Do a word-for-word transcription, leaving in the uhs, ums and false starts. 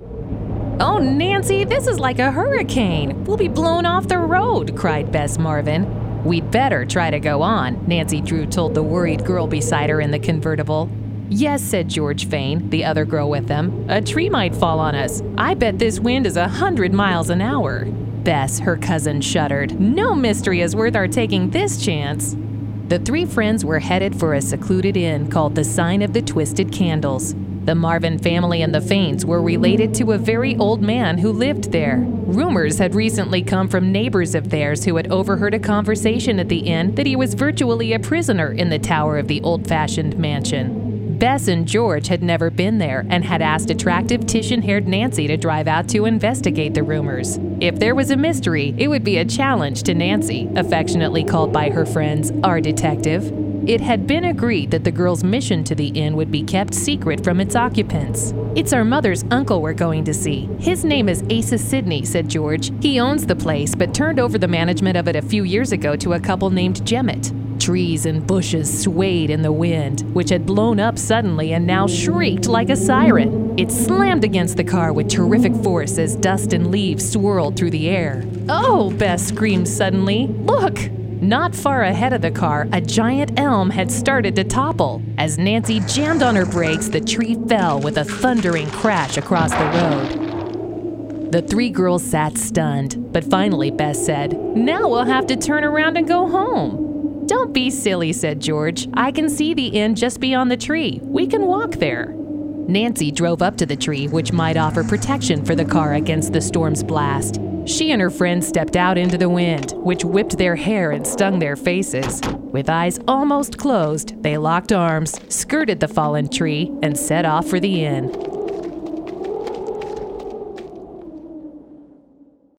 "Oh, Nancy, this is like a hurricane. We'll be blown off the road," cried Bess Marvin. "We'd better try to go on," Nancy Drew told the worried girl beside her in the convertible. "Yes," said George Fane, the other girl with them. "A tree might fall on us. I bet this wind is a hundred miles an hour." Bess, her cousin, shuddered. "No mystery is worth our taking this chance." The three friends were headed for a secluded inn called the Sign of the Twisted Candles. The Marvin family and the Fanes were related to a very old man who lived there. Rumors had recently come from neighbors of theirs who had overheard a conversation at the inn that he was virtually a prisoner in the tower of the old-fashioned mansion. Bess and George had never been there and had asked attractive Titian-haired Nancy to drive out to investigate the rumors. If there was a mystery, it would be a challenge to Nancy, affectionately called by her friends our detective. It had been agreed that the girls' mission to the inn would be kept secret from its occupants. "It's our mother's uncle we're going to see. His name is Asa Sidney," said George. "He owns the place but turned over the management of it a few years ago to a couple named Jemmett." Trees and bushes swayed in the wind, which had blown up suddenly and now shrieked like a siren. It slammed against the car with terrific force as dust and leaves swirled through the air. "Oh!" Bess screamed suddenly. "Look!" Not far ahead of the car, a giant elm had started to topple. As Nancy jammed on her brakes, the tree fell with a thundering crash across the road. The three girls sat stunned, but finally Bess said, "Now we'll have to turn around and go home." "Don't be silly," said George. "I can see the inn just beyond the tree. We can walk there." Nancy drove up to the tree, which might offer protection for the car against the storm's blast. She and her friends stepped out into the wind, which whipped their hair and stung their faces. With eyes almost closed, they locked arms, skirted the fallen tree, and set off for the inn.